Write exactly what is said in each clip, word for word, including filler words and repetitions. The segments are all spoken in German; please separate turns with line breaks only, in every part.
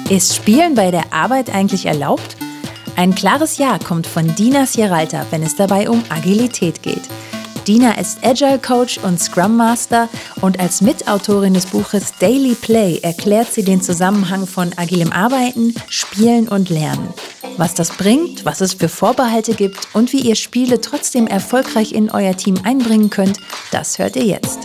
Ist Spielen bei der Arbeit eigentlich erlaubt? Ein klares Ja kommt von Dina Sierralta, wenn es dabei um Agilität geht. Dina ist Agile Coach und Scrum Master und als Mitautorin des Buches Daily Play erklärt sie den Zusammenhang von agilem Arbeiten, Spielen und Lernen. Was das bringt, was es für Vorbehalte gibt und wie ihr Spiele trotzdem erfolgreich in euer Team einbringen könnt, das hört ihr jetzt.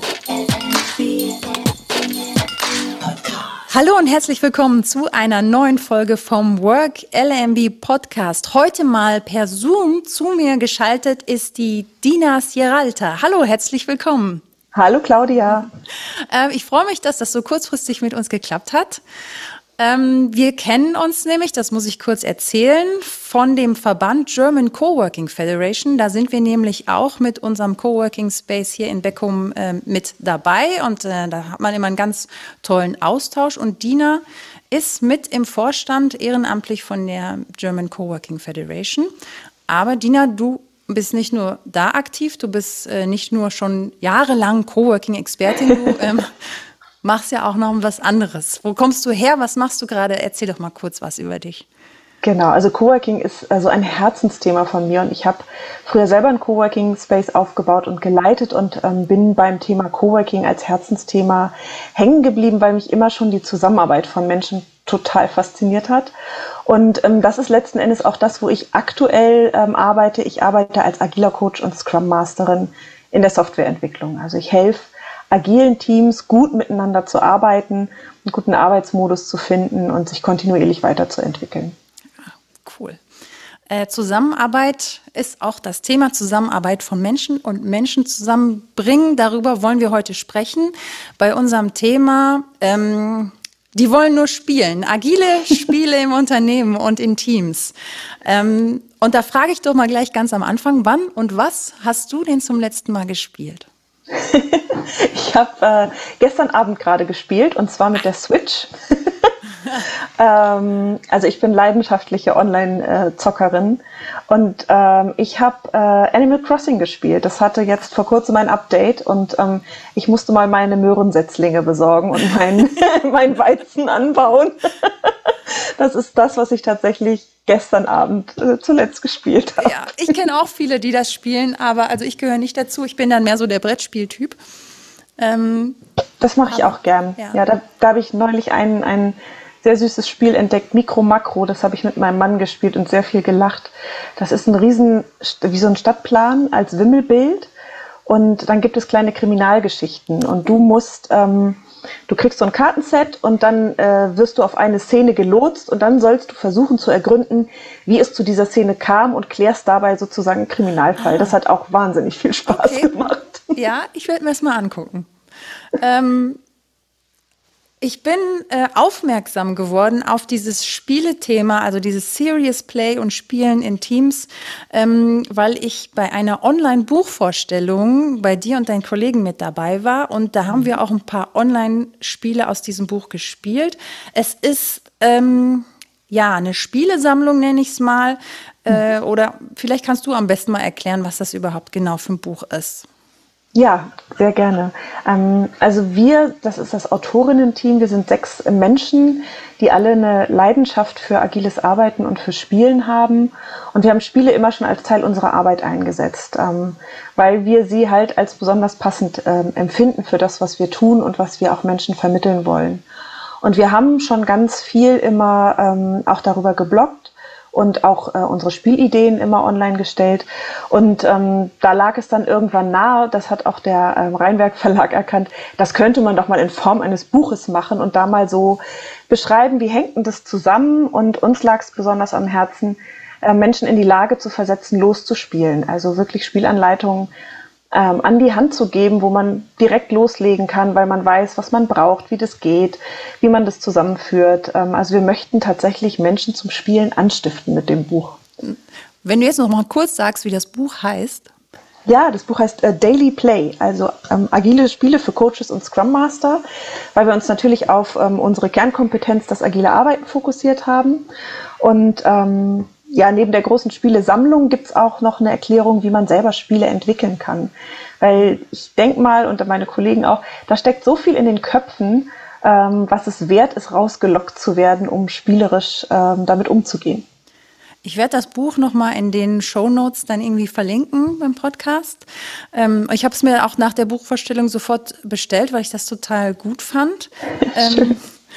Hallo und herzlich willkommen zu einer neuen Folge vom Work L M B Podcast. Heute mal per Zoom zu mir geschaltet ist die Dina Sierralta. Hallo, herzlich willkommen.
Hallo Claudia.
Ähm, ich freue mich, dass das so kurzfristig mit uns geklappt hat. Ähm, wir kennen uns nämlich, das muss ich kurz erzählen, von dem Verband German Coworking Federation. Da sind wir nämlich auch mit unserem Coworking Space hier in Beckum äh, mit dabei und äh, da hat man immer einen ganz tollen Austausch. Und Dina ist mit im Vorstand ehrenamtlich von der German Coworking Federation. Aber Dina, du bist nicht nur da aktiv, du bist äh, nicht nur schon jahrelang Coworking-Expertin, du ähm, machst ja auch noch was anderes. Wo kommst du her? Was machst du gerade? Erzähl doch mal kurz was über dich.
Genau, also Coworking ist also ein Herzensthema von mir und ich habe früher selber einen Coworking Space aufgebaut und geleitet und ähm, bin beim Thema Coworking als Herzensthema hängen geblieben, weil mich immer schon die Zusammenarbeit von Menschen total fasziniert hat. Und ähm, das ist letzten Endes auch das, wo ich aktuell ähm, arbeite. Ich arbeite als agiler Coach und Scrum Masterin in der Softwareentwicklung. Also ich helfe agilen Teams gut miteinander zu arbeiten, einen guten Arbeitsmodus zu finden und sich kontinuierlich weiterzuentwickeln.
Cool. Äh, Zusammenarbeit ist auch das Thema Zusammenarbeit von Menschen und Menschen zusammenbringen. Darüber wollen wir heute sprechen. Bei unserem Thema, ähm, die wollen nur spielen. Agile Spiele im Unternehmen und in Teams. Ähm, und da frage ich doch mal gleich ganz am Anfang, wann und was hast du denn zum letzten Mal gespielt?
Ich habe äh, gestern Abend gerade gespielt und zwar mit der Switch. ähm, also ich bin leidenschaftliche Online-Zockerin und ähm, ich habe äh, Animal Crossing gespielt. Das hatte jetzt vor kurzem ein Update und ähm, ich musste mal meine Möhrensetzlinge besorgen und mein, mein Weizen anbauen. Das ist das, was ich tatsächlich gestern Abend äh, zuletzt gespielt habe.
Ja, ich kenne auch viele, die das spielen, aber also ich gehöre nicht dazu. Ich bin dann mehr so der Brettspieltyp. Ähm,
das mache ich auch gern. Ja, ja da, da habe ich neulich ein, ein sehr süßes Spiel entdeckt, Mikro Makro. Das habe ich mit meinem Mann gespielt und sehr viel gelacht. Das ist ein riesen, wie so ein Stadtplan als Wimmelbild. Und dann gibt es kleine Kriminalgeschichten. Und du musst... Ähm, Du kriegst so ein Kartenset und dann äh, wirst du auf eine Szene gelotst und dann sollst du versuchen zu ergründen, wie es zu dieser Szene kam und klärst dabei sozusagen einen Kriminalfall. Ah. Das hat auch wahnsinnig viel Spaß okay. gemacht.
Ja, ich werde mir das mal angucken. ähm, ich bin äh, aufmerksam geworden auf dieses Spielethema, also dieses Serious Play und Spielen in Teams, ähm, weil ich bei einer Online-Buchvorstellung bei dir und deinen Kollegen mit dabei war und da haben wir auch ein paar Online-Spiele aus diesem Buch gespielt. Es ist ähm, ja eine Spielesammlung, nenne ich es mal, äh, oder vielleicht kannst du am besten mal erklären, was das überhaupt genau für ein Buch ist.
Ja, sehr gerne. Ähm, also wir, das ist das Autorinnen-Team, wir sind sechs Menschen, die alle eine Leidenschaft für agiles Arbeiten und für Spielen haben. Und wir haben Spiele immer schon als Teil unserer Arbeit eingesetzt, ähm, weil wir sie halt als besonders passend ähm, empfinden für das, was wir tun und was wir auch Menschen vermitteln wollen. Und wir haben schon ganz viel immer ähm, auch darüber gebloggt und auch äh, unsere Spielideen immer online gestellt. Und ähm, da lag es dann irgendwann nahe, das hat auch der ähm, Rheinwerk Verlag erkannt, das könnte man doch mal in Form eines Buches machen und da mal so beschreiben, wie hängt denn das zusammen? Und uns lag es besonders am Herzen, äh, Menschen in die Lage zu versetzen, loszuspielen. Also wirklich Spielanleitungen ähm, an die Hand zu geben, wo man direkt loslegen kann, weil man weiß, was man braucht, wie das geht, wie man das zusammenführt. Ähm, also wir möchten tatsächlich Menschen zum Spielen anstiften mit dem Buch.
Wenn du jetzt noch mal kurz sagst, wie das Buch heißt.
Ja, das Buch heißt äh, Daily Play, also ähm, agile Spiele für Coaches und Scrum Master, weil wir uns natürlich auf ähm, unsere Kernkompetenz, das agile Arbeiten, fokussiert haben. Und ähm, ja, neben der großen Spielesammlung gibt es auch noch eine Erklärung, wie man selber Spiele entwickeln kann. Weil ich denke mal, und meine Kollegen auch, da steckt so viel in den Köpfen ähm, was es wert ist, rausgelockt zu werden, um spielerisch ähm, damit umzugehen.
Ich werde das Buch nochmal in den Shownotes dann irgendwie verlinken beim Podcast. Ähm, ich habe es mir auch nach der Buchvorstellung sofort bestellt, weil ich das total gut fand. ähm,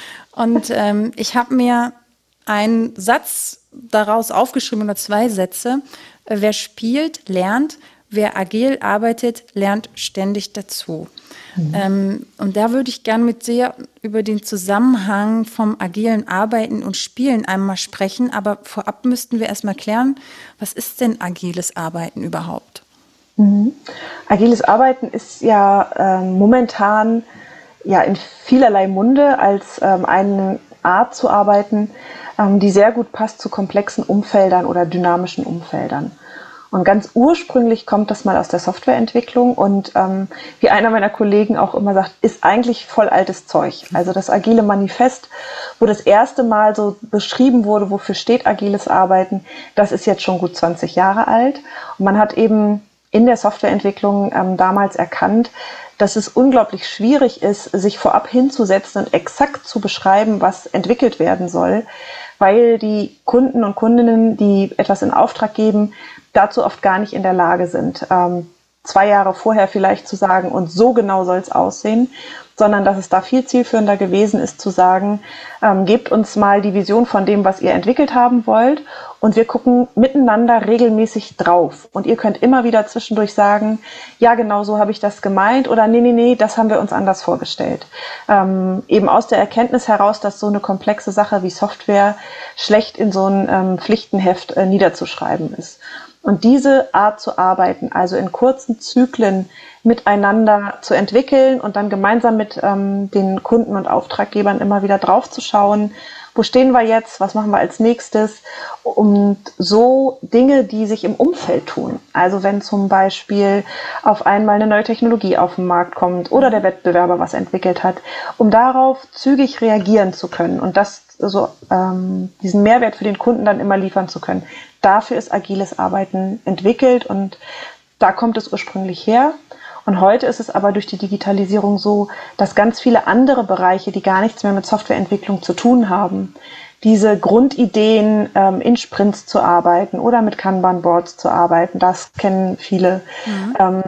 und ähm, ich habe mir einen Satz daraus aufgeschrieben oder zwei Sätze. Wer spielt, lernt. Wer agil arbeitet, lernt ständig dazu. Mhm. Ähm, und da würde ich gerne mit dir über den Zusammenhang vom agilen Arbeiten und Spielen einmal sprechen. Aber vorab müssten wir erstmal klären, was ist denn agiles Arbeiten überhaupt?
Mhm. Agiles Arbeiten ist ja ähm, momentan ja in vielerlei Munde als ähm, eine Art zu arbeiten, ähm, die sehr gut passt zu komplexen Umfeldern oder dynamischen Umfeldern. Und ganz ursprünglich kommt das mal aus der Softwareentwicklung und ähm, wie einer meiner Kollegen auch immer sagt, ist eigentlich voll altes Zeug. Also das Agile Manifest, wo das erste Mal so beschrieben wurde, wofür steht agiles Arbeiten, das ist jetzt schon gut zwanzig Jahre alt. Und man hat eben in der Softwareentwicklung ähm, damals erkannt, dass es unglaublich schwierig ist, sich vorab hinzusetzen und exakt zu beschreiben, was entwickelt werden soll, weil die Kunden und Kundinnen, die etwas in Auftrag geben, dazu oft gar nicht in der Lage sind, ähm, zwei Jahre vorher vielleicht zu sagen, und so genau soll es aussehen, sondern dass es da viel zielführender gewesen ist, zu sagen, ähm, gebt uns mal die Vision von dem, was ihr entwickelt haben wollt, und wir gucken miteinander regelmäßig drauf. Und ihr könnt immer wieder zwischendurch sagen, ja, genau so habe ich das gemeint, oder nee, nee, nee, das haben wir uns anders vorgestellt. Ähm, eben aus der Erkenntnis heraus, dass so eine komplexe Sache wie Software schlecht in so ein ähm, Pflichtenheft äh, niederzuschreiben ist. Und diese Art zu arbeiten, also in kurzen Zyklen miteinander zu entwickeln und dann gemeinsam mit ähm, den Kunden und Auftraggebern immer wieder drauf zu schauen, wo stehen wir jetzt, was machen wir als nächstes, und so Dinge, die sich im Umfeld tun. Also wenn zum Beispiel auf einmal eine neue Technologie auf den Markt kommt oder der Wettbewerber was entwickelt hat, um darauf zügig reagieren zu können und das so ähm, diesen Mehrwert für den Kunden dann immer liefern zu können. Dafür ist agiles Arbeiten entwickelt und da kommt es ursprünglich her. Und heute ist es aber durch die Digitalisierung so, dass ganz viele andere Bereiche, die gar nichts mehr mit Softwareentwicklung zu tun haben, diese Grundideen, ähm, in Sprints zu arbeiten oder mit Kanban-Boards zu arbeiten, das kennen viele, mhm. ähm,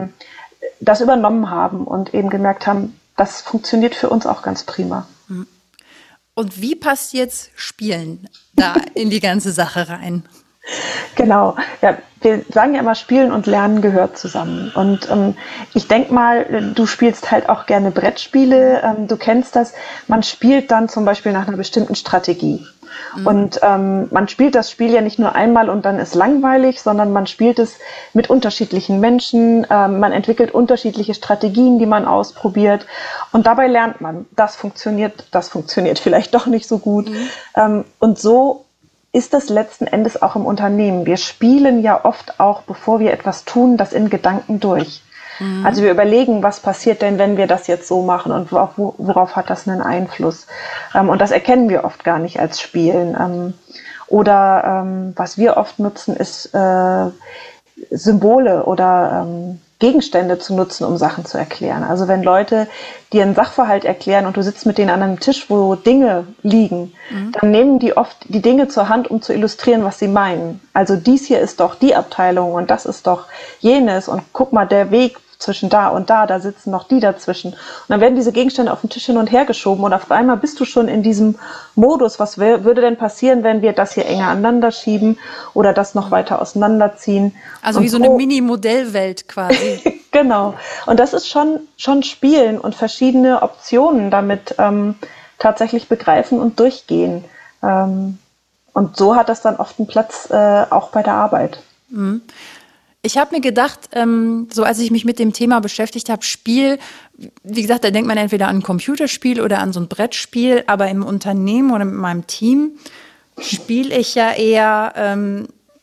das übernommen haben und eben gemerkt haben, das funktioniert für uns auch ganz prima.
Mhm. Und wie passt jetzt Spielen da in die ganze Sache rein?
Genau, ja, wir sagen ja immer, Spielen und Lernen gehört zusammen. Und ähm, ich denke mal, du spielst halt auch gerne Brettspiele, ähm, du kennst das. Man spielt dann zum Beispiel nach einer bestimmten Strategie. Mhm. Und ähm, man spielt das Spiel ja nicht nur einmal und dann ist langweilig, sondern man spielt es mit unterschiedlichen Menschen, ähm, man entwickelt unterschiedliche Strategien, die man ausprobiert. Und dabei lernt man, das funktioniert, das funktioniert vielleicht doch nicht so gut. Mhm. Ähm, und so ist das letzten Endes auch im Unternehmen. Wir spielen ja oft auch, bevor wir etwas tun, das in Gedanken durch. Mhm. Also wir überlegen, was passiert denn, wenn wir das jetzt so machen und worauf, worauf hat das einen Einfluss? Ähm, und das erkennen wir oft gar nicht als Spielen. Ähm, oder ähm, was wir oft nutzen, ist äh, Symbole oder ähm, Gegenstände zu nutzen, um Sachen zu erklären. Also wenn Leute dir einen Sachverhalt erklären und du sitzt mit denen an einem Tisch, wo Dinge liegen, mhm. dann nehmen die oft die Dinge zur Hand, um zu illustrieren, was sie meinen. Also dies hier ist doch die Abteilung und das ist doch jenes und guck mal, der Weg zwischen da und da, da sitzen noch die dazwischen. Und dann werden diese Gegenstände auf den Tisch hin und her geschoben und auf einmal bist du schon in diesem Modus, was wär, würde denn passieren, wenn wir das hier enger aneinander schieben oder das noch weiter auseinanderziehen.
Also
und
wie so eine Mini-Modellwelt quasi.
Genau. Und das ist schon, schon Spielen und verschiedene Optionen damit ähm, tatsächlich begreifen und durchgehen. Ähm, und so hat das dann oft einen Platz äh, auch bei der Arbeit.
Mhm. Ich habe mir gedacht, ähm, so als ich mich mit dem Thema beschäftigt habe, Spiel, wie gesagt, da denkt man entweder an ein Computerspiel oder an so ein Brettspiel, aber im Unternehmen oder mit meinem Team spiele ich ja eher ähm,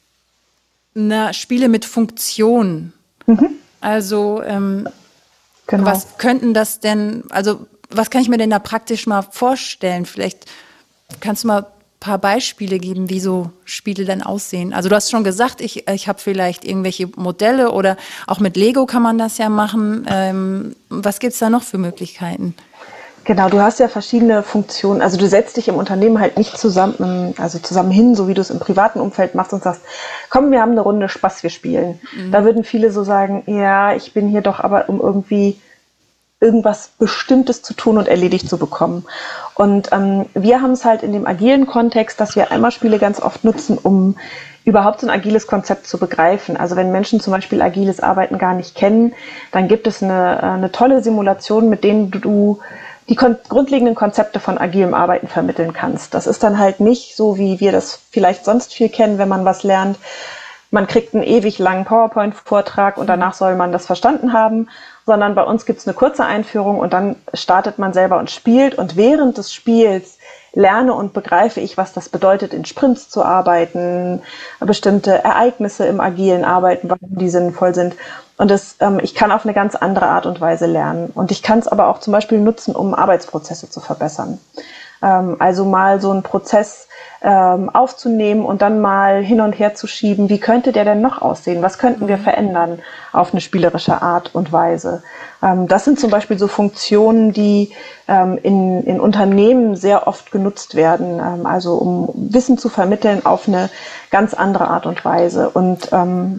na, Spiele mit Funktion. Mhm. Also ähm, genau. Was könnten das denn, also was kann ich mir denn da praktisch mal vorstellen? Vielleicht kannst du mal paar Beispiele geben, wie so Spiele dann aussehen. Also du hast schon gesagt, ich, ich habe vielleicht irgendwelche Modelle oder auch mit Lego kann man das ja machen. Ähm, was gibt es da noch für Möglichkeiten?
Genau, du hast ja verschiedene Funktionen. Also du setzt dich im Unternehmen halt nicht zusammen, also zusammen hin, so wie du es im privaten Umfeld machst und sagst, komm, wir haben eine Runde Spaß, wir spielen. Mhm. Da würden viele so sagen, ja, ich bin hier doch aber, um irgendwie irgendwas Bestimmtes zu tun und erledigt zu bekommen. Und ähm, wir haben es halt in dem agilen Kontext, dass wir Einmalspiele ganz oft nutzen, um überhaupt so ein agiles Konzept zu begreifen. Also wenn Menschen zum Beispiel agiles Arbeiten gar nicht kennen, dann gibt es eine, eine tolle Simulation, mit denen du die kon- grundlegenden Konzepte von agilem Arbeiten vermitteln kannst. Das ist dann halt nicht so, wie wir das vielleicht sonst viel kennen, wenn man was lernt. Man kriegt einen ewig langen PowerPoint-Vortrag und danach soll man das verstanden haben, sondern bei uns gibt es eine kurze Einführung und dann startet man selber und spielt. Und während des Spiels lerne und begreife ich, was das bedeutet, in Sprints zu arbeiten, bestimmte Ereignisse im agilen Arbeiten, warum die sinnvoll sind. Und das, ähm, ich kann auf eine ganz andere Art und Weise lernen. Und ich kann es aber auch zum Beispiel nutzen, um Arbeitsprozesse zu verbessern. Ähm, also mal so einen Prozess ähm, aufzunehmen und dann mal hin und her zu schieben. Wie könnte der denn noch aussehen? Was könnten wir verändern auf eine spielerische Art und Weise? Ähm, das sind zum Beispiel so Funktionen, die ähm, in, in Unternehmen sehr oft genutzt werden. Ähm, also um Wissen zu vermitteln auf eine ganz andere Art und Weise. Und ähm,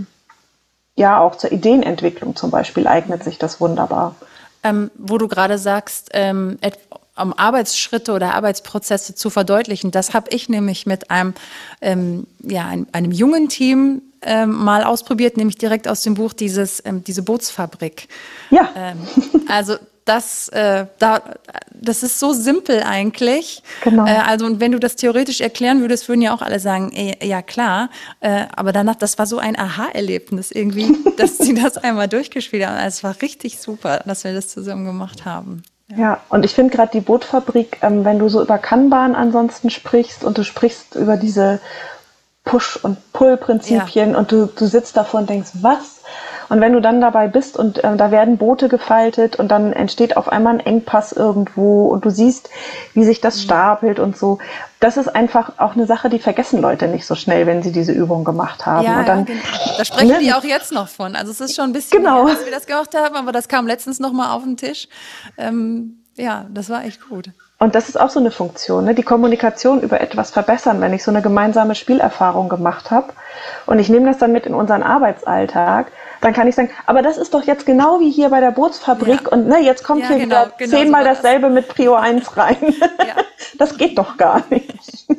ja, auch zur Ideenentwicklung zum Beispiel eignet sich das wunderbar.
Ähm, wo du gerade sagst, ähm, et- um Arbeitsschritte oder Arbeitsprozesse zu verdeutlichen, das habe ich nämlich mit einem, ähm, ja, einem, einem jungen Team ähm, mal ausprobiert, nämlich direkt aus dem Buch dieses, ähm, diese Bootsfabrik.
Ja.
Ähm, also das, äh, da, das ist so simpel eigentlich.
Genau.
Äh, also und wenn du das theoretisch erklären würdest, würden ja auch alle sagen, ey, ja klar. Äh, aber danach, das war so ein Aha-Erlebnis irgendwie, dass sie das einmal durchgespielt haben. Also es war richtig super, dass wir das zusammen gemacht haben.
Ja, ja, und ich finde gerade die Bootfabrik, ähm, wenn du so über Kanban ansonsten sprichst und du sprichst über diese Push- und Pull-Prinzipien ja. und du, du sitzt davor und denkst, was? Und wenn du dann dabei bist und äh, da werden Boote gefaltet und dann entsteht auf einmal ein Engpass irgendwo und du siehst, wie sich das stapelt und so. Das ist einfach auch eine Sache, die vergessen Leute nicht so schnell, wenn sie diese Übung gemacht haben.
Ja,
und dann,
ja, genau. Da sprechen ne? die auch jetzt noch von. Also es ist schon ein bisschen
genau.
her, dass wir das gemacht haben, aber das kam letztens noch mal auf den Tisch. Ähm, ja, das war echt gut.
Und das ist auch so eine Funktion, ne? Die Kommunikation über etwas verbessern, wenn ich so eine gemeinsame Spielerfahrung gemacht habe und ich nehme das dann mit in unseren Arbeitsalltag, dann kann ich sagen, aber das ist doch jetzt genau wie hier bei der Bootsfabrik ja. und ne, jetzt kommt ja, hier genau, wieder genau zehnmal so dasselbe das. mit Prio eins rein. Ja. Das geht doch gar nicht.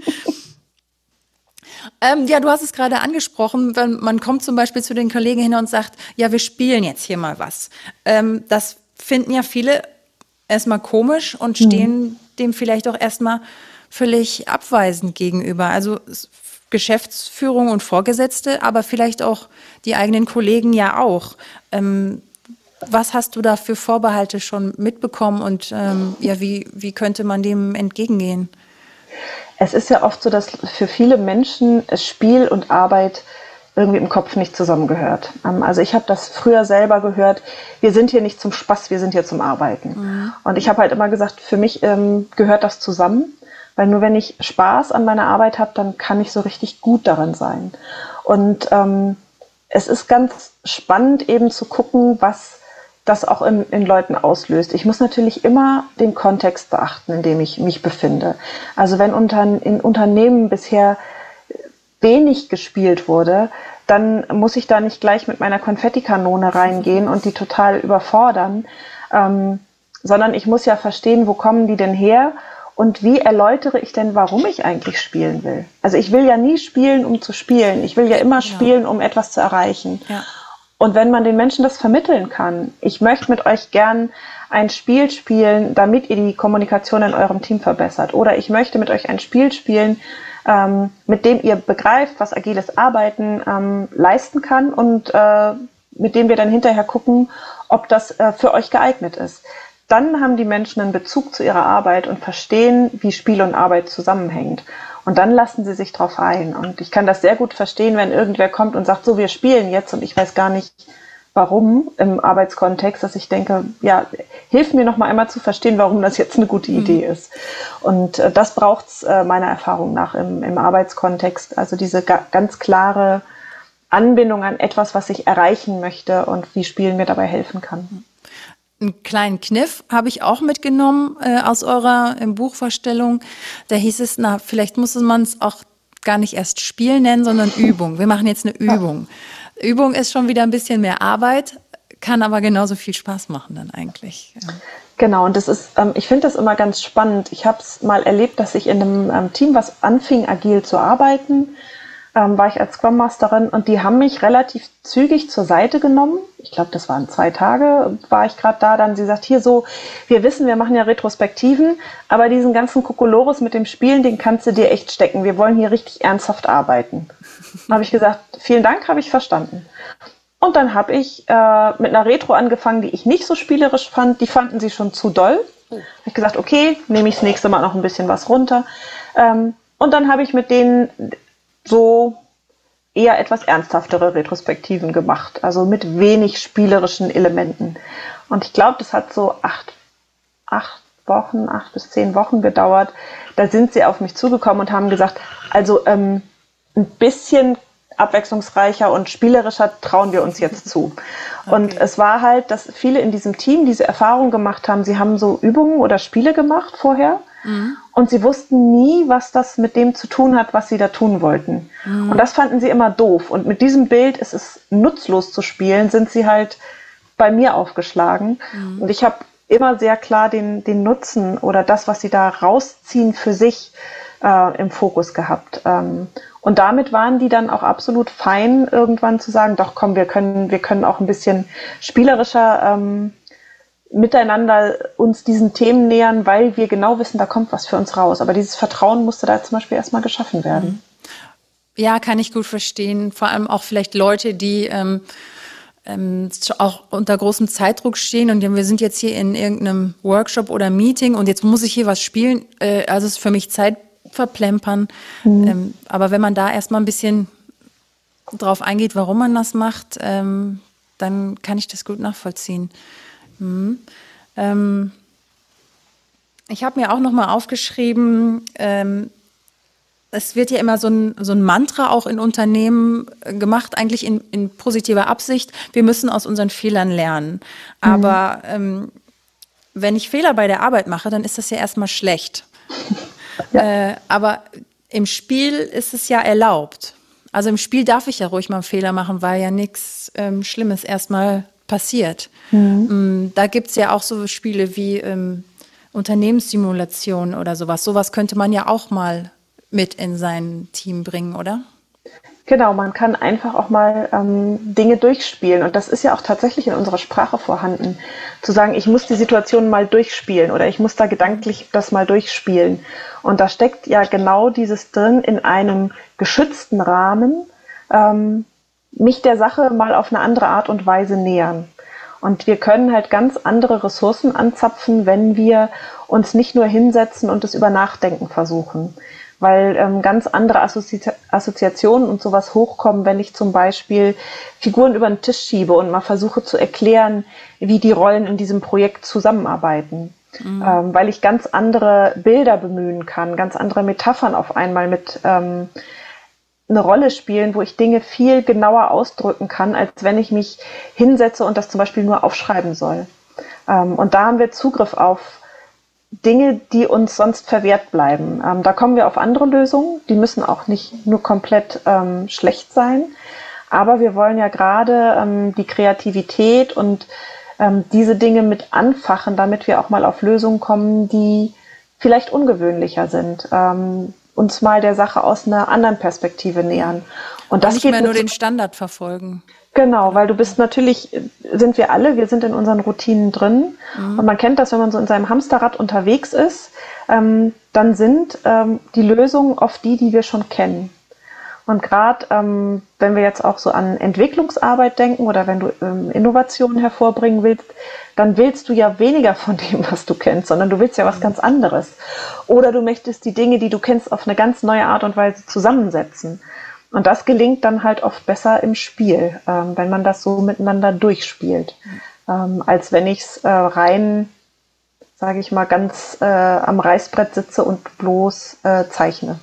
Ähm, ja, du hast es gerade angesprochen, wenn man kommt zum Beispiel zu den Kollegen hin und sagt, ja, wir spielen jetzt hier mal was. Ähm, das finden ja viele erstmal komisch und stehen mhm. dem vielleicht auch erstmal völlig abweisend gegenüber. Also Geschäftsführung und Vorgesetzte, aber vielleicht auch die eigenen Kollegen ja auch. Ähm, was hast du da für Vorbehalte schon mitbekommen und ähm, ja, wie, wie könnte man dem entgegengehen?
Es ist ja oft so, dass für viele Menschen Spiel und Arbeit irgendwie im Kopf nicht zusammengehört. Also ich habe das früher selber gehört, wir sind hier nicht zum Spaß, wir sind hier zum Arbeiten. Mhm. Und ich habe halt immer gesagt, für mich ähm, gehört das zusammen, weil nur wenn ich Spaß an meiner Arbeit habe, dann kann ich so richtig gut darin sein. Und ähm, es ist ganz spannend eben zu gucken, was das auch in, in Leuten auslöst. Ich muss natürlich immer den Kontext beachten, in dem ich mich befinde. Also wenn unter, in Unternehmen bisher wenig gespielt wurde, dann muss ich da nicht gleich mit meiner Konfettikanone reingehen und die total überfordern, ähm, sondern ich muss ja verstehen, wo kommen die denn her und wie erläutere ich denn, warum ich eigentlich spielen will. Also ich will ja nie spielen, um zu spielen. Ich will ja immer genau. spielen, um etwas zu erreichen. Ja. Und wenn man den Menschen das vermitteln kann, ich möchte mit euch gern ein Spiel spielen, damit ihr die Kommunikation in eurem Team verbessert. Oder ich möchte mit euch ein Spiel spielen, ähm, mit dem ihr begreift, was agiles Arbeiten ähm, leisten kann und äh, mit dem wir dann hinterher gucken, ob das äh, für euch geeignet ist. Dann haben die Menschen einen Bezug zu ihrer Arbeit und verstehen, wie Spiel und Arbeit zusammenhängt. Und dann lassen sie sich drauf ein. Und ich kann das sehr gut verstehen, wenn irgendwer kommt und sagt, so, wir spielen jetzt und ich weiß gar nicht, warum im Arbeitskontext, dass ich denke, ja, hilf mir noch mal einmal zu verstehen, warum das jetzt eine gute Idee mhm. ist. Und äh, das braucht es äh, meiner Erfahrung nach im, im Arbeitskontext. Also diese ga- ganz klare Anbindung an etwas, was ich erreichen möchte und wie Spielen mir dabei helfen kann.
einen kleinen Kniff habe ich auch mitgenommen äh, aus eurer äh, Buchvorstellung. Da hieß es, na, vielleicht muss man es auch gar nicht erst Spiel nennen, sondern Übung. Wir machen jetzt eine Übung. Ja. Übung ist schon wieder ein bisschen mehr Arbeit, kann aber genauso viel Spaß machen dann eigentlich. Ja.
Genau, und das ist, ähm, ich finde das immer ganz spannend. Ich habe es mal erlebt, dass ich in einem ähm, Team, was anfing, agil zu arbeiten, ähm, war ich als Scrum Masterin und die haben mich relativ zügig zur Seite genommen. Ich glaube, das waren zwei Tage, war ich gerade da. Dann sie sagt, hier so, wir wissen, wir machen ja Retrospektiven, aber diesen ganzen Kokolores mit dem Spielen, den kannst du dir echt stecken. Wir wollen hier richtig ernsthaft arbeiten. Dann habe ich gesagt, vielen Dank, habe ich verstanden. Und dann habe ich äh, mit einer Retro angefangen, die ich nicht so spielerisch fand. Die fanden sie schon zu doll. Oh. Habe ich gesagt, okay, nehme ich das nächste Mal noch ein bisschen was runter. Ähm, und dann habe ich mit denen so eher etwas ernsthaftere Retrospektiven gemacht. Also mit wenig spielerischen Elementen. Und ich glaube, das hat so acht, acht Wochen, acht bis zehn Wochen gedauert. Da sind sie auf mich zugekommen und haben gesagt, also ähm, ein bisschen abwechslungsreicher und spielerischer trauen wir uns jetzt zu. Okay. Und es war halt, dass viele in diesem Team diese Erfahrung gemacht haben, sie haben so Übungen oder Spiele gemacht vorher mhm. und sie wussten nie, was das mit dem zu tun hat, was sie da tun wollten. Mhm. Und das fanden sie immer doof. Und mit diesem Bild, es ist nutzlos zu spielen, sind sie halt bei mir aufgeschlagen. Mhm. Und ich habe immer sehr klar den, den Nutzen oder das, was sie da rausziehen für sich äh, im Fokus gehabt. Ähm, Und damit waren die dann auch absolut fein, irgendwann zu sagen, doch komm, wir können, wir können auch ein bisschen spielerischer ähm, miteinander uns diesen Themen nähern, weil wir genau wissen, da kommt was für uns raus. Aber dieses Vertrauen musste da zum Beispiel erstmal geschaffen werden.
Ja, kann ich gut verstehen. Vor allem auch vielleicht Leute, die ähm, ähm, auch unter großem Zeitdruck stehen und wir sind jetzt hier in irgendeinem Workshop oder Meeting und jetzt muss ich hier was spielen. Äh, also es ist für mich Zeit verplempern. Mhm. Ähm, aber wenn man da erstmal ein bisschen drauf eingeht, warum man das macht, ähm, dann kann ich das gut nachvollziehen. Mhm. Ähm, ich habe mir auch noch mal aufgeschrieben, ähm, es wird ja immer so ein, so ein Mantra auch in Unternehmen gemacht, eigentlich in, in positiver Absicht. Wir müssen aus unseren Fehlern lernen. Aber mhm. ähm, wenn ich Fehler bei der Arbeit mache, dann ist das ja erstmal schlecht. Ja. Äh, aber im Spiel ist es ja erlaubt. Also im Spiel darf ich ja ruhig mal einen Fehler machen, weil ja nichts ähm, Schlimmes erstmal passiert. Mhm. Ähm, da gibt es ja auch so Spiele wie ähm, Unternehmenssimulation oder sowas. Sowas könnte man ja auch mal mit in sein Team bringen, oder?
Genau, man kann einfach auch mal ähm, Dinge durchspielen. Und das ist ja auch tatsächlich in unserer Sprache vorhanden. Zu sagen, ich muss die Situation mal durchspielen oder ich muss da gedanklich das mal durchspielen. Und da steckt ja genau dieses drin, in einem geschützten Rahmen ähm, mich der Sache mal auf eine andere Art und Weise nähern. Und wir können halt ganz andere Ressourcen anzapfen, wenn wir uns nicht nur hinsetzen und es über Nachdenken versuchen. Weil ähm, ganz andere Assozi- Assoziationen und sowas hochkommen, wenn ich zum Beispiel Figuren über den Tisch schiebe und mal versuche zu erklären, wie die Rollen in diesem Projekt zusammenarbeiten. Mhm. Ähm, weil ich ganz andere Bilder bemühen kann, ganz andere Metaphern auf einmal mit ähm, eine Rolle spielen, wo ich Dinge viel genauer ausdrücken kann, als wenn ich mich hinsetze und das zum Beispiel nur aufschreiben soll. Ähm, und da haben wir Zugriff auf Dinge, die uns sonst verwehrt bleiben. Ähm, da kommen wir auf andere Lösungen. Die müssen auch nicht nur komplett ähm, schlecht sein. Aber wir wollen ja gerade ähm, die Kreativität und ähm, diese Dinge mit anfachen, damit wir auch mal auf Lösungen kommen, die vielleicht ungewöhnlicher sind. Ähm, uns mal der Sache aus einer anderen Perspektive nähern.
Und das nicht geht mehr nur den Standard verfolgen.
Genau, weil du bist natürlich, sind wir alle, wir sind in unseren Routinen drin. Mhm. Und man kennt das, wenn man so in seinem Hamsterrad unterwegs ist, ähm, dann sind ähm, die Lösungen oft die, die wir schon kennen. Und gerade ähm, wenn wir jetzt auch so an Entwicklungsarbeit denken oder wenn du ähm, Innovationen hervorbringen willst, dann willst du ja weniger von dem, was du kennst, sondern du willst ja was ganz anderes. Oder du möchtest die Dinge, die du kennst, auf eine ganz neue Art und Weise zusammensetzen. Und das gelingt dann halt oft besser im Spiel, ähm, wenn man das so miteinander durchspielt, ähm, als wenn ich es äh, rein, sage ich mal, ganz äh, am Reißbrett sitze und bloß äh, zeichne.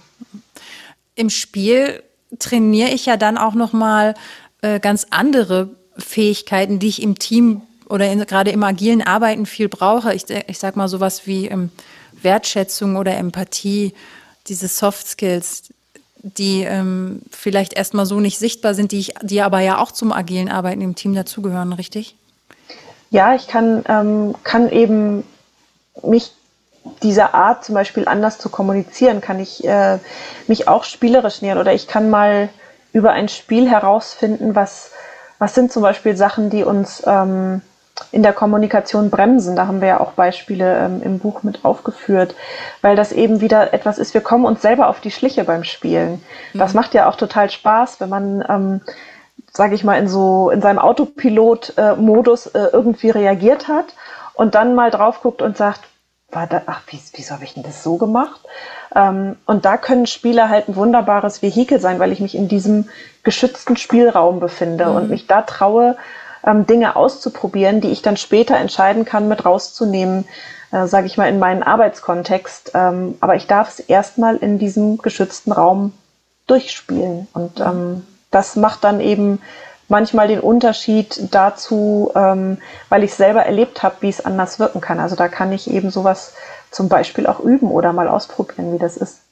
Im Spiel trainiere ich ja dann auch nochmal äh, ganz andere Fähigkeiten, die ich im Team oder in, gerade im agilen Arbeiten viel brauche. Ich, ich sag mal sowas wie ähm, Wertschätzung oder Empathie, diese Soft Skills, die ähm, vielleicht erstmal so nicht sichtbar sind, die, ich, die aber ja auch zum agilen Arbeiten im Team dazugehören, richtig?
Ja, ich kann, ähm, kann eben mich dieser Art zum Beispiel anders zu kommunizieren, kann ich äh, mich auch spielerisch nähern oder ich kann mal über ein Spiel herausfinden, was, was sind zum Beispiel Sachen, die uns ähm, in der Kommunikation bremsen. Da haben wir ja auch Beispiele ähm, im Buch mit aufgeführt, weil das eben wieder etwas ist, wir kommen uns selber auf die Schliche beim Spielen. Mhm. Das macht ja auch total Spaß, wenn man, ähm, sage ich mal, in so in seinem Autopilot-Modus äh, irgendwie reagiert hat und dann mal drauf guckt und sagt, war da, ach, wie, wieso habe ich denn das so gemacht? Ähm, und da können Spiele halt ein wunderbares Vehikel sein, weil ich mich in diesem geschützten Spielraum befinde mhm. und mich da traue, ähm, Dinge auszuprobieren, die ich dann später entscheiden kann, mit rauszunehmen, äh, sage ich mal, in meinen Arbeitskontext. Ähm, aber ich darf es erstmal in diesem geschützten Raum durchspielen. Und ähm, das macht dann eben manchmal den Unterschied dazu, ähm, weil ich selber erlebt habe, wie es anders wirken kann. Also da kann ich eben sowas zum Beispiel auch üben oder mal ausprobieren, wie das ist.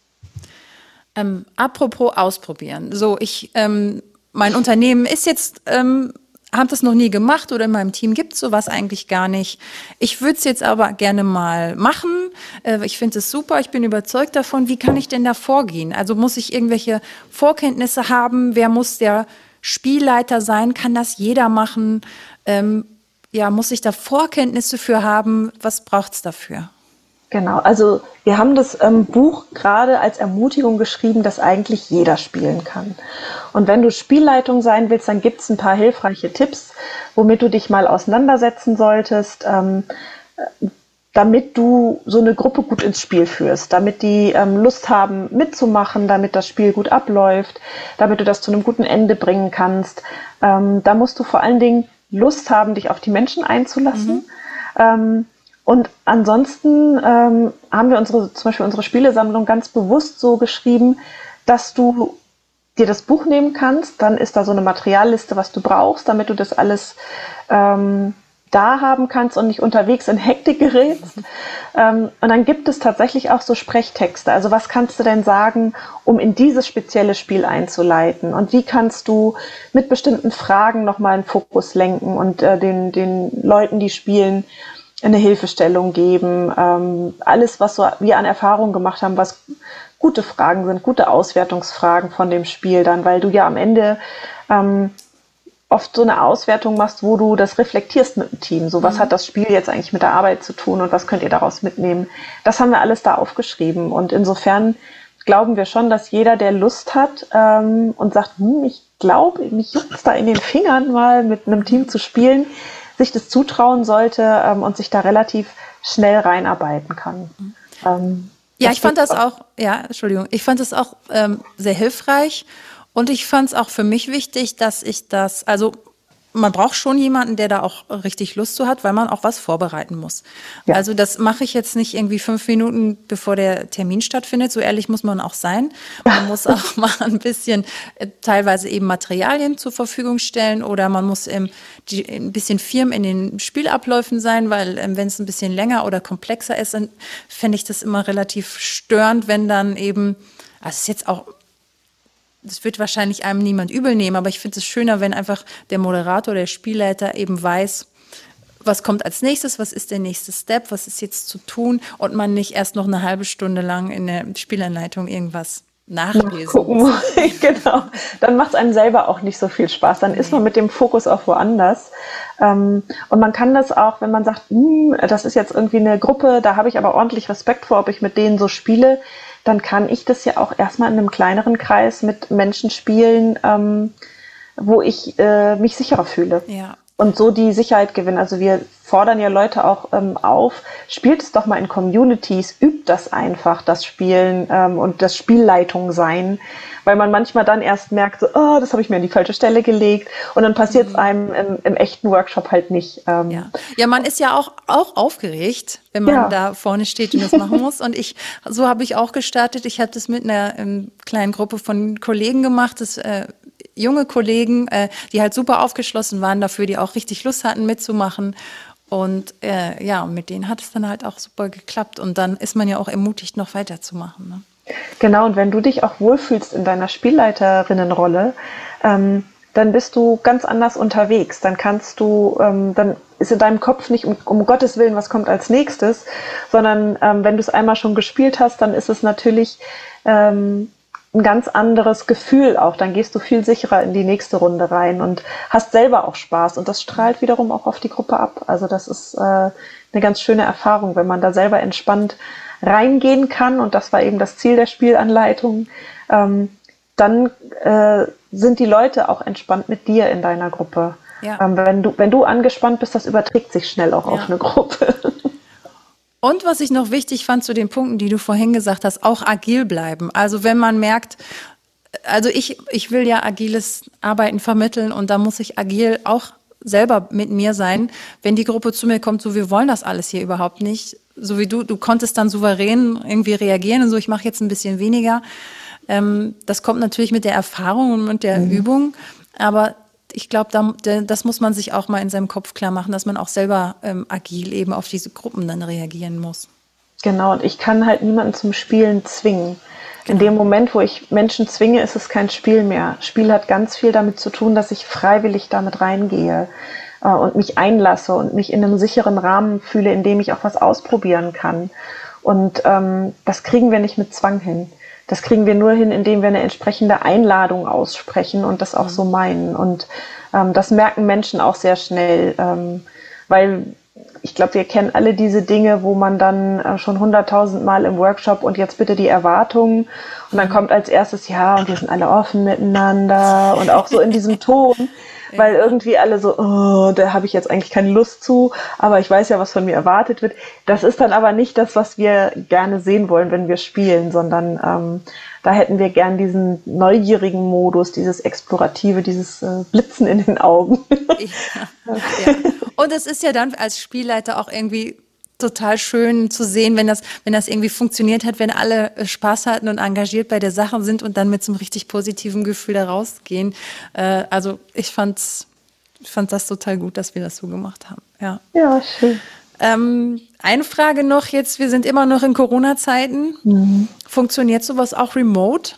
Ähm, apropos ausprobieren. So, ich, ähm, mein Unternehmen ist jetzt, ähm, habe das noch nie gemacht oder in meinem Team gibt es sowas eigentlich gar nicht. Ich würde es jetzt aber gerne mal machen. Äh, ich finde es super, ich bin überzeugt davon. Wie kann ich denn da vorgehen? Also muss ich irgendwelche Vorkenntnisse haben? Wer muss der Spielleiter sein? Kann das jeder machen? Ähm, ja, muss ich da Vorkenntnisse für haben? Was braucht es dafür?
Genau, also wir haben das ähm, Buch gerade als Ermutigung geschrieben, dass eigentlich jeder spielen kann. Und wenn du Spielleitung sein willst, dann gibt es ein paar hilfreiche Tipps, womit du dich mal auseinandersetzen solltest, ähm, damit du so eine Gruppe gut ins Spiel führst, damit die ähm, Lust haben mitzumachen, damit das Spiel gut abläuft, damit du das zu einem guten Ende bringen kannst. Ähm, da musst du vor allen Dingen Lust haben, dich auf die Menschen einzulassen. Mhm. Ähm, Und ansonsten ähm, haben wir unsere, zum Beispiel unsere Spielesammlung ganz bewusst so geschrieben, dass du dir das Buch nehmen kannst. Dann ist da so eine Materialliste, was du brauchst, damit du das alles ähm, da haben kannst und nicht unterwegs in Hektik gerätst. Ähm, und dann gibt es tatsächlich auch so Sprechtexte. Also was kannst du denn sagen, um in dieses spezielle Spiel einzuleiten? Und wie kannst du mit bestimmten Fragen nochmal einen Fokus lenken und äh, den, den Leuten, die spielen, eine Hilfestellung geben, ähm, alles, was so wir an Erfahrungen gemacht haben, was gute Fragen sind, gute Auswertungsfragen von dem Spiel dann, weil du ja am Ende ähm, oft so eine Auswertung machst, wo du das reflektierst mit dem Team. So, was mhm. hat das Spiel jetzt eigentlich mit der Arbeit zu tun und was könnt ihr daraus mitnehmen? Das haben wir alles da aufgeschrieben und insofern glauben wir schon, dass jeder, der Lust hat ähm, und sagt, hm, ich glaube, mich juckt's da in den Fingern mal mit einem Team zu spielen, sich das zutrauen sollte ähm, und sich da relativ schnell reinarbeiten kann. Ähm,
ja, ich fand das auch, ja, Entschuldigung, ich fand das auch ähm, sehr hilfreich und ich fand es auch für mich wichtig, dass ich das, also man braucht schon jemanden, der da auch richtig Lust zu hat, weil man auch was vorbereiten muss. Ja. Also das mache ich jetzt nicht irgendwie fünf Minuten, bevor der Termin stattfindet. So ehrlich muss man auch sein. Man muss auch mal ein bisschen äh, teilweise eben Materialien zur Verfügung stellen oder man muss ähm, die, ein bisschen firm in den Spielabläufen sein, weil ähm, wenn es ein bisschen länger oder komplexer ist, dann fände ich das immer relativ störend, wenn dann eben, also es ist jetzt auch, das wird wahrscheinlich einem niemand übel nehmen, aber ich finde es schöner, wenn einfach der Moderator, der Spielleiter eben weiß, was kommt als nächstes, was ist der nächste Step, was ist jetzt zu tun und man nicht erst noch eine halbe Stunde lang in der Spielanleitung irgendwas nachlesen muss.
Genau, dann macht es einem selber auch nicht so viel Spaß, dann nee. ist man mit dem Fokus auch woanders. Und man kann das auch, wenn man sagt, das ist jetzt irgendwie eine Gruppe, da habe ich aber ordentlich Respekt vor, ob ich mit denen so spiele, dann kann ich das ja auch erstmal in einem kleineren Kreis mit Menschen spielen, ähm, wo ich äh, mich sicherer fühle.
Ja.
Und so die Sicherheit gewinnen. Also wir fordern ja Leute auch ähm, auf, spielt es doch mal in Communities, übt das einfach, das Spielen ähm, und das Spielleitung sein, weil man manchmal dann erst merkt, so, oh, das habe ich mir an die falsche Stelle gelegt und dann passiert es mhm. einem im, im echten Workshop halt nicht. Ähm.
Ja. ja, man ist ja auch, auch aufgeregt, wenn man ja. da vorne steht und das machen muss und ich, so habe ich auch gestartet, ich habe das mit einer ähm, kleinen Gruppe von Kollegen gemacht, das äh, junge Kollegen, äh, die halt super aufgeschlossen waren dafür, die auch richtig Lust hatten mitzumachen. Und äh, ja, mit denen hat es dann halt auch super geklappt. Und dann ist man ja auch ermutigt, noch weiterzumachen. Ne?
Genau, und wenn du dich auch wohlfühlst in deiner Spielleiterinnenrolle, ähm, dann bist du ganz anders unterwegs. Dann kannst du, ähm, dann ist in deinem Kopf nicht um, um Gottes Willen, was kommt als nächstes, sondern ähm, wenn du es einmal schon gespielt hast, dann ist es natürlich ähm, ein ganz anderes Gefühl auch. Dann gehst du viel sicherer in die nächste Runde rein und hast selber auch Spaß. Und das strahlt wiederum auch auf die Gruppe ab. Also das ist äh, eine ganz schöne Erfahrung, wenn man da selber entspannt reingehen kann. Und das war eben das Ziel der Spielanleitung. Ähm, dann äh, sind die Leute auch entspannt mit dir in deiner Gruppe. Ja. Ähm, wenn du, wenn du angespannt bist, das überträgt sich schnell auch ja. auf eine Gruppe.
Und was ich noch wichtig fand zu den Punkten, die du vorhin gesagt hast, auch agil bleiben. Also wenn man merkt, also ich, ich will ja agiles Arbeiten vermitteln und da muss ich agil auch selber mit mir sein. Wenn die Gruppe zu mir kommt, so wir wollen das alles hier überhaupt nicht, so wie du, du konntest dann souverän irgendwie reagieren und so, ich mache jetzt ein bisschen weniger. Ähm, das kommt natürlich mit der Erfahrung und mit der mhm. Übung, aber ich glaube, da, das muss man sich auch mal in seinem Kopf klar machen, dass man auch selber ähm, agil eben auf diese Gruppen dann reagieren muss.
Genau, und ich kann halt niemanden zum Spielen zwingen. Genau. In dem Moment, wo ich Menschen zwinge, ist es kein Spiel mehr. Spiel hat ganz viel damit zu tun, dass ich freiwillig damit reingehe äh, und mich einlasse und mich in einem sicheren Rahmen fühle, in dem ich auch was ausprobieren kann. Und ähm, das kriegen wir nicht mit Zwang hin. Das kriegen wir nur hin, indem wir eine entsprechende Einladung aussprechen und das auch so meinen. Und ähm, das merken Menschen auch sehr schnell, ähm, weil ich glaube, wir kennen alle diese Dinge, wo man dann äh, schon hunderttausend Mal im Workshop und jetzt bitte die Erwartungen und dann kommt als erstes, ja, und wir sind alle offen miteinander und auch so in diesem Ton. Weil irgendwie alle so, oh, da habe ich jetzt eigentlich keine Lust zu, aber ich weiß ja, was von mir erwartet wird. Das ist dann aber nicht das, was wir gerne sehen wollen, wenn wir spielen, sondern ähm, da hätten wir gern diesen neugierigen Modus, dieses Explorative, dieses äh, Blitzen in den Augen.
Ja, ja. Und es ist ja dann als Spielleiter auch irgendwie total schön zu sehen, wenn das, wenn das irgendwie funktioniert hat, wenn alle Spaß hatten und engagiert bei der Sache sind und dann mit so einem richtig positiven Gefühl da rausgehen. Äh, also ich fand's, ich fand das total gut, dass wir das so gemacht haben. Ja,
ja schön.
Ähm, eine Frage noch jetzt, wir sind immer noch in Corona-Zeiten. Mhm. Funktioniert sowas auch remote?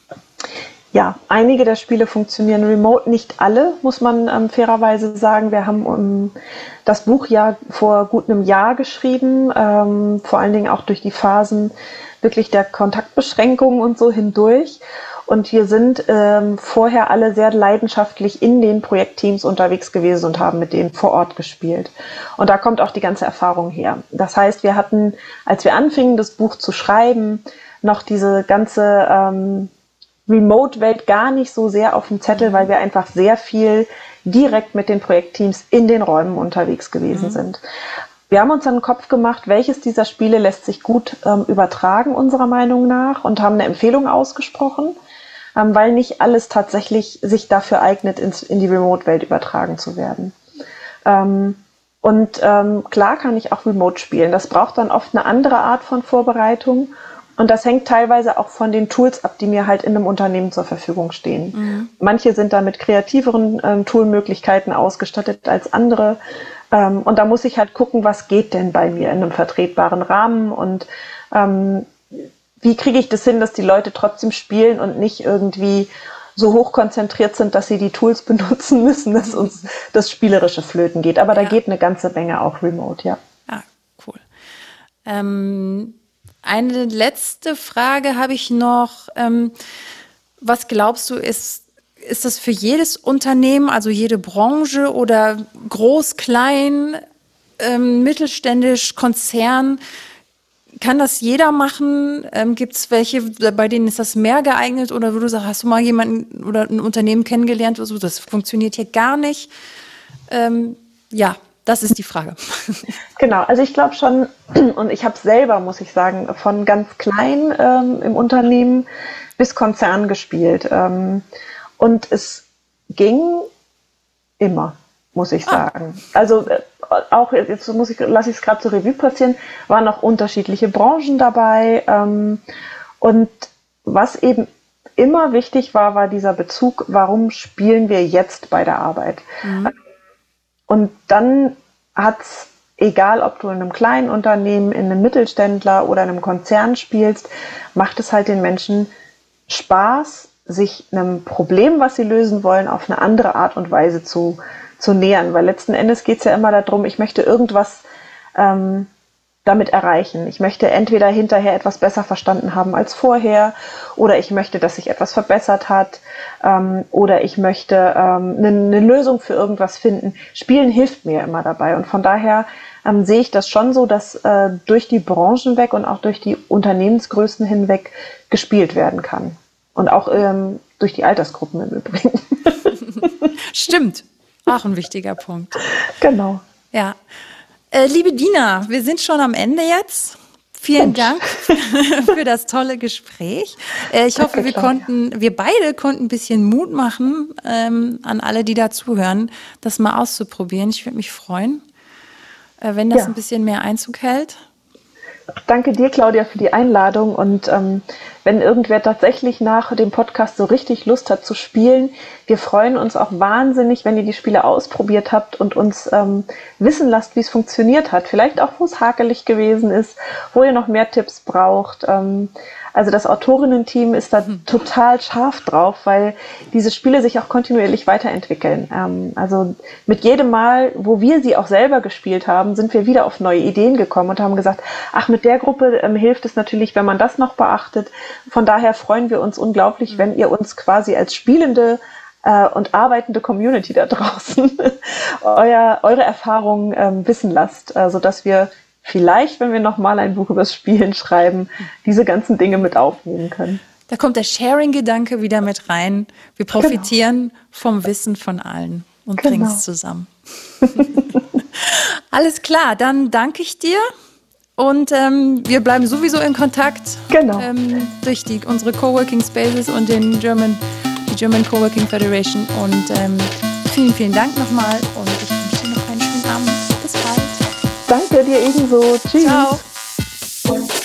Ja, einige der Spiele funktionieren remote, nicht alle, muss man ähm, fairerweise sagen. Wir haben um, das Buch ja vor gut einem Jahr geschrieben, ähm, vor allen Dingen auch durch die Phasen wirklich der Kontaktbeschränkungen und so hindurch. Und wir sind ähm, vorher alle sehr leidenschaftlich in den Projektteams unterwegs gewesen und haben mit denen vor Ort gespielt. Und da kommt auch die ganze Erfahrung her. Das heißt, wir hatten, als wir anfingen, das Buch zu schreiben, noch diese ganze ähm, Remote-Welt gar nicht so sehr auf dem Zettel, weil wir einfach sehr viel direkt mit den Projektteams in den Räumen unterwegs gewesen mhm. sind. Wir haben uns dann einen Kopf gemacht, welches dieser Spiele lässt sich gut ähm, übertragen, unserer Meinung nach, und haben eine Empfehlung ausgesprochen, ähm, weil nicht alles tatsächlich sich dafür eignet, ins, in die Remote-Welt übertragen zu werden. Ähm, und ähm, klar kann ich auch Remote spielen. Das braucht dann oft eine andere Art von Vorbereitung. Und das hängt teilweise auch von den Tools ab, die mir halt in einem Unternehmen zur Verfügung stehen. Mhm. Manche sind da mit kreativeren ähm, Toolmöglichkeiten ausgestattet als andere. Ähm, und da muss ich halt gucken, was geht denn bei mir in einem vertretbaren Rahmen und ähm, wie kriege ich das hin, dass die Leute trotzdem spielen und nicht irgendwie so hoch konzentriert sind, dass sie die Tools benutzen müssen, dass uns das Spielerische flöten geht. Aber da ja. geht eine ganze Menge auch remote, ja.
Ah, cool. Ähm Eine letzte Frage habe ich noch. Ähm, was glaubst du, ist, ist das für jedes Unternehmen, also jede Branche oder groß, klein, ähm, mittelständisch, Konzern, kann das jeder machen? Ähm, gibt es welche, bei denen ist das mehr geeignet? Oder wo du sagst, hast du mal jemanden oder ein Unternehmen kennengelernt, also das funktioniert hier gar nicht? Ähm, ja. Das ist die Frage.
Genau, also ich glaube schon, und ich habe selber, muss ich sagen, von ganz klein ähm, im Unternehmen bis Konzern gespielt. Ähm, und es ging immer, muss ich sagen. Ah. Also äh, auch, jetzt muss ich, lasse ich es gerade zur Revue passieren, waren auch unterschiedliche Branchen dabei. Ähm, und was eben immer wichtig war, war dieser Bezug, warum spielen wir jetzt bei der Arbeit? Mhm. Und dann hat's, egal ob du in einem kleinen Unternehmen, in einem Mittelständler oder in einem Konzern spielst, macht es halt den Menschen Spaß, sich einem Problem, was sie lösen wollen, auf eine andere Art und Weise zu, zu nähern. Weil letzten Endes geht es ja immer darum, ich möchte irgendwas ähm, damit erreichen. Ich möchte entweder hinterher etwas besser verstanden haben als vorher, oder ich möchte, dass sich etwas verbessert hat, ähm, oder ich möchte ähm, eine, eine Lösung für irgendwas finden. Spielen hilft mir immer dabei, und von daher ähm, sehe ich das schon so, dass äh, durch die Branchen weg und auch durch die Unternehmensgrößen hinweg gespielt werden kann. Und auch ähm, durch die Altersgruppen im Übrigen.
Stimmt, auch ein wichtiger Punkt.
Genau.
Ja. Äh, liebe Dina, wir sind schon am Ende jetzt. Vielen Dank für das tolle Gespräch. Äh, ich hoffe, wir konnten, wir beide konnten ein bisschen Mut machen ähm, an alle, die da zuhören, das mal auszuprobieren. Ich würde mich freuen, äh, wenn das ja. ein bisschen mehr Einzug hält.
Danke dir, Claudia, für die Einladung. Und ähm, wenn irgendwer tatsächlich nach dem Podcast so richtig Lust hat zu spielen, wir freuen uns auch wahnsinnig, wenn ihr die Spiele ausprobiert habt und uns ähm, wissen lasst, wie es funktioniert hat. Vielleicht auch, wo es hakelig gewesen ist, wo ihr noch mehr Tipps braucht. Ähm, also das Autorinnen-Team ist da mhm. total scharf drauf, weil diese Spiele sich auch kontinuierlich weiterentwickeln. Ähm, also mit jedem Mal, wo wir sie auch selber gespielt haben, sind wir wieder auf neue Ideen gekommen und haben gesagt, ach, mit der Gruppe ähm, hilft es natürlich, wenn man das noch beachtet. Von daher freuen wir uns unglaublich, mhm. wenn ihr uns quasi als spielende äh, und arbeitende Community da draußen euer, eure Erfahrungen ähm, wissen lasst, äh, sodass wir vielleicht, wenn wir nochmal ein Buch übers Spielen schreiben, diese ganzen Dinge mit aufnehmen können.
Da kommt der Sharing-Gedanke wieder mit rein. Wir profitieren genau. vom Wissen von allen und genau. bringen es zusammen. Alles klar, dann danke ich dir. Und ähm, wir bleiben sowieso in Kontakt
genau.
ähm, durch die, unsere Coworking Spaces und den German, die German Coworking Federation. Und ähm, vielen, vielen Dank nochmal und ich wünsche dir noch einen schönen Abend. Bis bald.
Danke dir ebenso. Tschüss.
Ciao.